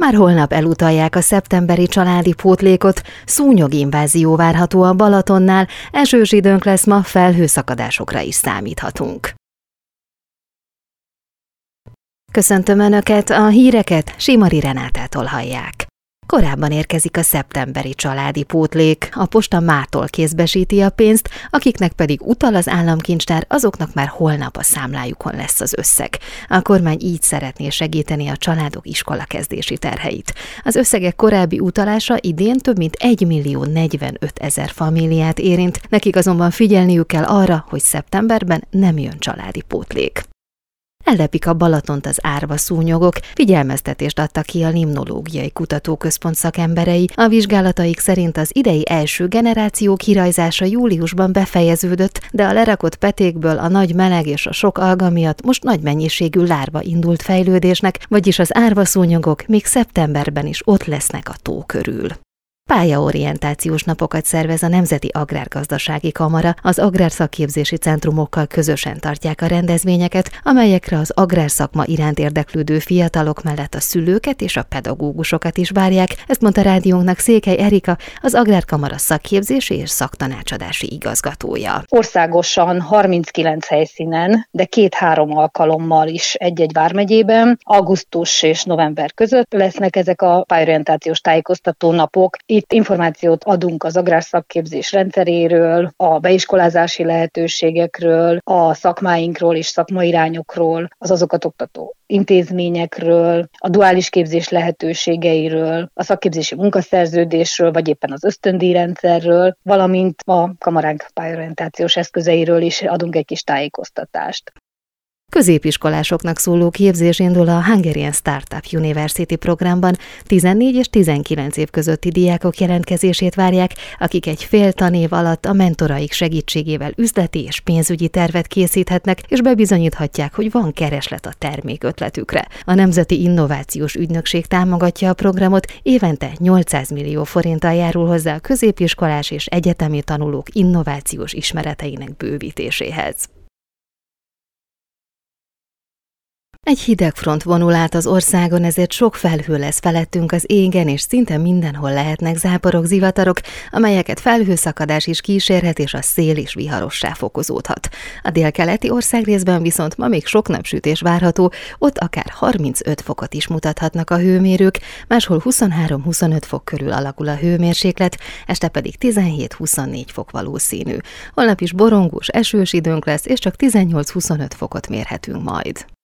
Már holnap elutalják a szeptemberi családi pótlékot, szúnyoginvázió várható a Balatonnál, esős időnk lesz ma, felhőszakadásokra is számíthatunk. Köszöntöm Önöket, a híreket Simari Renátától hallják. Korábban érkezik a szeptemberi családi pótlék, a posta mától kézbesíti a pénzt, akiknek pedig utal az államkincstár, azoknak már holnap a számlájukon lesz az összeg. A kormány így szeretné segíteni a családok iskolakezdési terheit. Az összegek korábbi utalása idén több mint 1.045.000 famíliát érint, nekik azonban figyelniük kell arra, hogy szeptemberben nem jön családi pótlék. Ellepik a Balatont az árva szúnyogok, figyelmeztetést adtak ki a Limnológiai Kutatóközpont szakemberei. A vizsgálataik szerint az idei első generáció kirajzása júliusban befejeződött, de a lerakott petékből a nagy meleg és a sok alga miatt most nagy mennyiségű lárva indult fejlődésnek, vagyis az árva szúnyogok még szeptemberben is ott lesznek a tó körül. Pályaorientációs napokat szervez a Nemzeti Agrárgazdasági Kamara, az agrárszakképzési centrumokkal közösen tartják a rendezvényeket, amelyekre az agrárszakma iránt érdeklődő fiatalok mellett a szülőket és a pedagógusokat is várják, ezt mondta rádiónknak Székely Erika, az Agrárkamara szakképzési és szaktanácsadási igazgatója. Országosan 39 helyszínen, de 2-3 alkalommal is egy-egy vármegyében, augusztus és november között lesznek ezek a pályaorientációs tájékoztató napok. Itt információt adunk az agrárszakképzés rendszeréről, a beiskolázási lehetőségekről, a szakmáinkról és szakmairányokról, az azokat oktató intézményekről, a duális képzés lehetőségeiről, a szakképzési munkaszerződésről, vagy éppen az ösztöndíjrendszerről, valamint a kamaránk pályaorientációs eszközeiről is adunk egy kis tájékoztatást. Középiskolásoknak szóló képzés indul a Hungarian Startup University programban. 14 és 19 év közötti diákok jelentkezését várják, akik egy fél tanév alatt a mentoraik segítségével üzleti és pénzügyi tervet készíthetnek, és bebizonyíthatják, hogy van kereslet a termékötletükre. A Nemzeti Innovációs Ügynökség támogatja a programot, évente 800 millió forinttal járul hozzá a középiskolás és egyetemi tanulók innovációs ismereteinek bővítéséhez. Egy hideg front vonul át az országon, ezért sok felhő lesz felettünk az égen, és szinte mindenhol lehetnek záporok, zivatarok, amelyeket felhőszakadás is kísérhet, és a szél is viharossá fokozódhat. A délkeleti országrészben viszont ma még sok napsütés várható, ott akár 35 fokot is mutathatnak a hőmérők, máshol 23-25 fok körül alakul a hőmérséklet, este pedig 17-24 fok valószínű. Holnap is borongós, esős időnk lesz, és csak 18-25 fokot mérhetünk majd.